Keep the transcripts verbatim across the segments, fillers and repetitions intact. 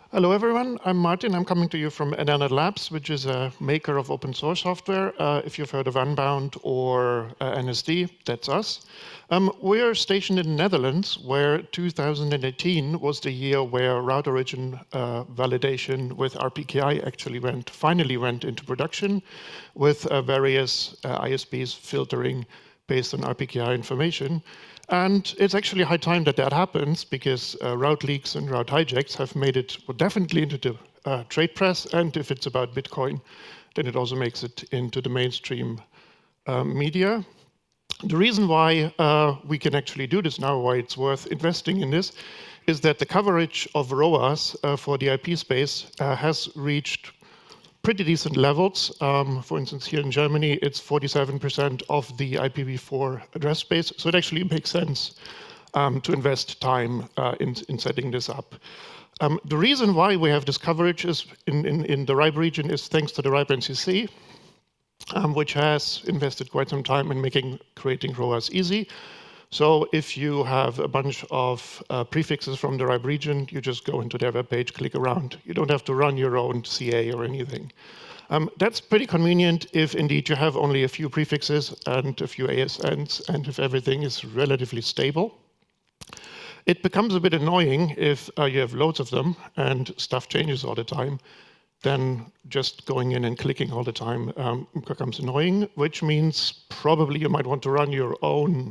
Hello, everyone. I'm Martin. I'm coming to you from NNet Labs, which is a maker of open source software. Uh, if you've heard of Unbound or uh, N S D, that's us. Um, we're stationed in the Netherlands, where two thousand eighteen was the year where Route Origin uh, validation with R P K I actually went, finally went into production, with uh, various uh, I S Ps filtering based on R P K I information. And it's actually high time that that happens, because uh, route leaks and route hijacks have made it well, definitely into the uh, trade press, and if it's about Bitcoin, then it also makes it into the mainstream uh, media. The reason why uh, we can actually do this now, why it's worth investing in this, is that the coverage of R O A S uh, for the I P space uh, has reached pretty decent levels. Um, for instance, here in Germany, it's forty-seven percent of the I P v four address space. So it actually makes sense um, to invest time uh, in, in setting this up. Um, the reason why we have this coverage is in, in, in the R I B region is thanks to the R I B N C C, um, which has invested quite some time in making creating R O A S easy. So if you have a bunch of uh, prefixes from the R I B region, you just go into their webpage, click around. You don't have to run your own C A or anything. Um, that's pretty convenient if indeed you have only a few prefixes and a few A S Ns, and if everything is relatively stable. It becomes a bit annoying if uh, you have loads of them and stuff changes all the time. Then just going in and clicking all the time um, becomes annoying, which means probably you might want to run your own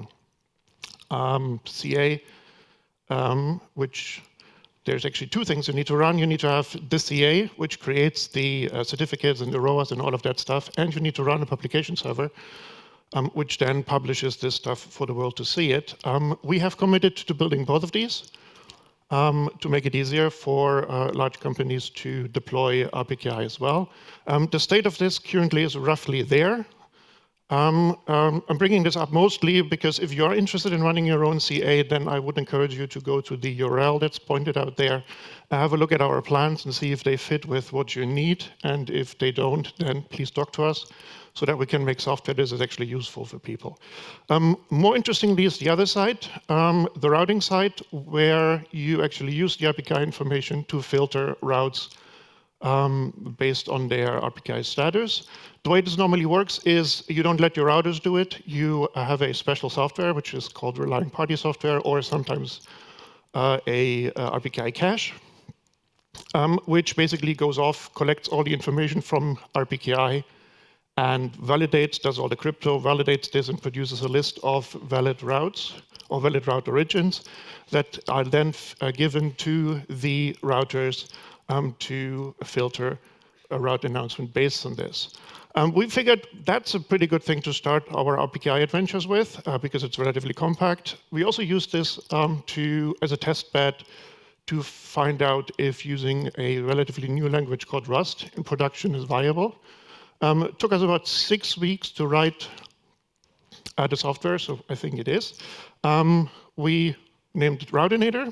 Um, C A, um, which there's actually two things you need to run. You need to have the C A, which creates the uh, certificates and the R O A S and all of that stuff, and you need to run a publication server, um, which then publishes this stuff for the world to see it. Um, we have committed to building both of these um, to make it easier for uh, large companies to deploy R P K I as well. Um, the state of this currently is roughly there. Um, um, I'm bringing this up mostly because if you're interested in running your own C A, then I would encourage you to go to the U R L that's pointed out there, have a look at our plans and see if they fit with what you need. And if they don't, then please talk to us so that we can make software that is actually useful for people. Um, more interestingly is the other side, um, the routing side, where you actually use the R P K I information to filter routes Um, based on their R P K I status. The way this normally works is you don't let your routers do it. You have a special software, which is called relying party software, or sometimes uh, a uh, R P K I cache, um, which basically goes off, collects all the information from R P K I, and validates, does all the crypto, validates this, and produces a list of valid routes or valid route origins that are then uh, given to the routers Um, to filter a route announcement based on this. Um, we figured that's a pretty good thing to start our R P K I adventures with, uh, because it's relatively compact. We also use this um, to, as a test bed to find out if using a relatively new language called Rust in production is viable. Um, it took us about six weeks to write uh, the software, so I think it is. Um, we named it Routinator.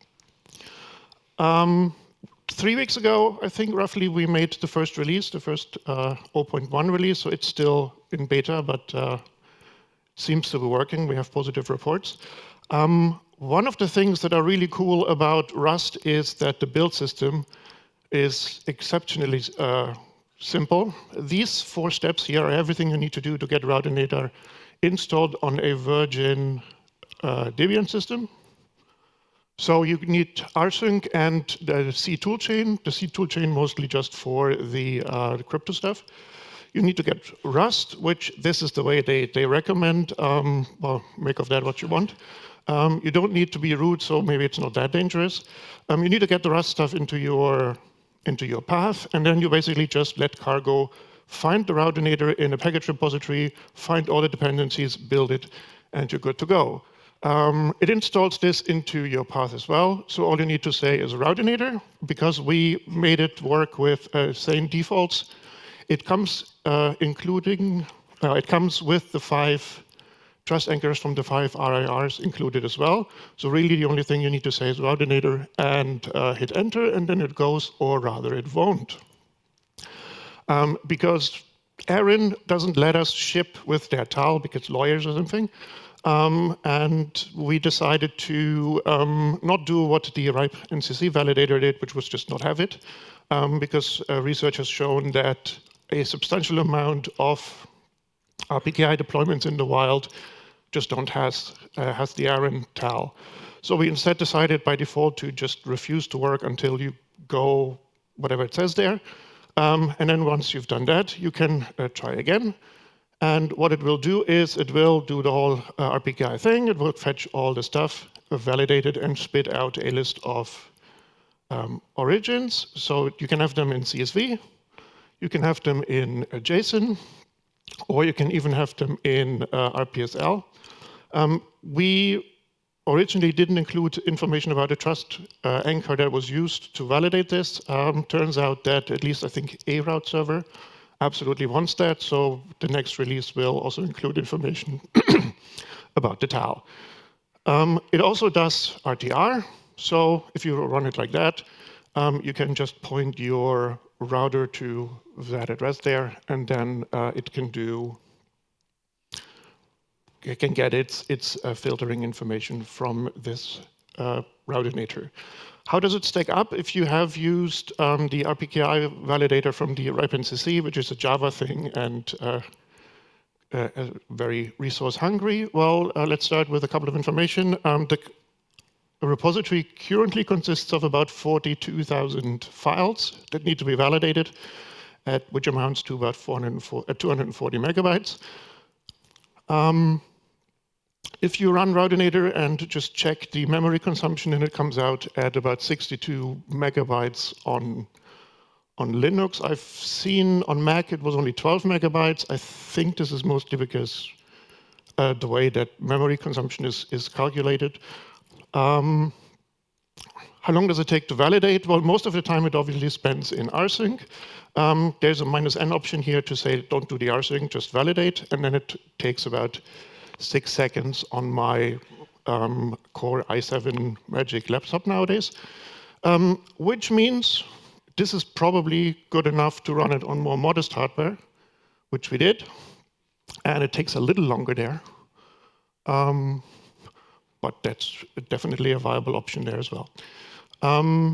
Um, Three weeks ago, I think roughly, we made the first release, the first uh, zero point one release, so it's still in beta, but uh, seems to be working. We have positive reports. Um, one of the things that are really cool about Rust is that the build system is exceptionally uh, simple. These four steps here are everything you need to do to get Routinator installed on a Virgin uh, Debian system. So you need rsync and the C toolchain. The C toolchain mostly just for the, uh, the crypto stuff. You need to get Rust, which this is the way they, they recommend. Um, well, make of that what you want. Um, you don't need to be root, so maybe it's not that dangerous. Um, you need to get the Rust stuff into your, into your path, and then you basically just let Cargo find the Routinator in a package repository, find all the dependencies, build it, and you're good to go. Um, it installs this into your path as well. So all you need to say is Routinator, because we made it work with uh, same defaults. It comes uh, including, uh, it comes with the five trust anchors from the five R I Rs included as well. So really the only thing you need to say is Routinator and uh, hit enter, and then it goes, or rather it won't. Um, because Aaron doesn't let us ship with their T A L because lawyers or something. Um, and we decided to um, not do what the RIPE N C C validator did, which was just not have it, um, because uh, research has shown that a substantial amount of R P K I deployments in the wild just don't has, uh, has the ARIN T A L. So we instead decided by default to just refuse to work until you go whatever it says there. Um, and then once you've done that, you can uh, try again. And what it will do is it will do the whole uh, R P K I thing. It will fetch all the stuff, uh, validate it, and spit out a list of um, origins. So you can have them in C S V, you can have them in uh, JSON, or you can even have them in uh, R P S L. Um, we originally didn't include information about the trust uh, anchor that was used to validate this. Um, turns out that at least I think a route server absolutely wants that, so the next release will also include information about the T A L. Um, it also does R T R, so if you run it like that, um, you can just point your router to that address there, and then uh, it can do, it can get its, its uh, filtering information from this uh, Routinator. How does it stack up if you have used um, the R P K I validator from the RIPE N C C, which is a Java thing and uh, uh, very resource hungry? Well, uh, let's start with a couple of information. Um, the repository currently consists of about forty-two thousand files that need to be validated, at, which amounts to about four hundred forty, uh, two hundred forty megabytes. Um, If you run Routinator and just check the memory consumption, and it comes out at about sixty-two megabytes on, on Linux. I've seen on Mac it was only twelve megabytes. I think this is mostly because uh, the way that memory consumption is, is calculated. Um, how long does it take to validate? Well, most of the time it obviously spends in rsync. Um, there's a minus n option here to say don't do the rsync, just validate, and then it takes about six seconds on my um, Core i seven Magic laptop nowadays, um, which means this is probably good enough to run it on more modest hardware, which we did, and it takes a little longer there, um, but that's definitely a viable option there as well. Um,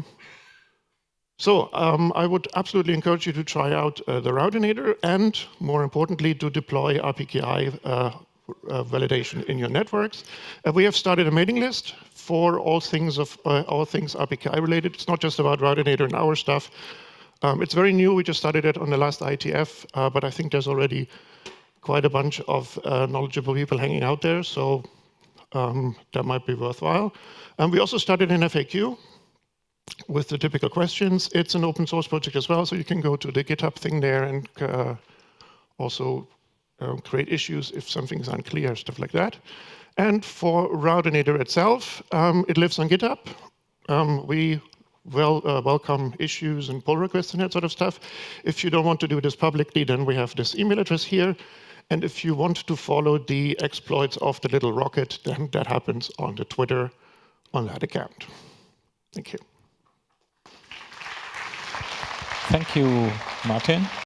so um, I would absolutely encourage you to try out uh, the Routinator, and more importantly, to deploy R P K I uh, Uh, validation in your networks. Uh, we have started a mailing list for all things of uh, all things R P K I related. It's not just about Routinator and our stuff. Um, it's very new. We just started it on the last I T F, uh, but I think there's already quite a bunch of uh, knowledgeable people hanging out there, so um, that might be worthwhile. And we also started an F A Q with the typical questions. It's an open source project as well, so you can go to the GitHub thing there and uh, also Uh, create issues if something's unclear, stuff like that. And for Routinator itself, um, it lives on GitHub. Um, we well uh, welcome issues and pull requests and that sort of stuff. If you don't want to do this publicly, then we have this email address here. And if you want to follow the exploits of the little rocket, then that happens on the Twitter on that account. Thank you. Thank you, Martin.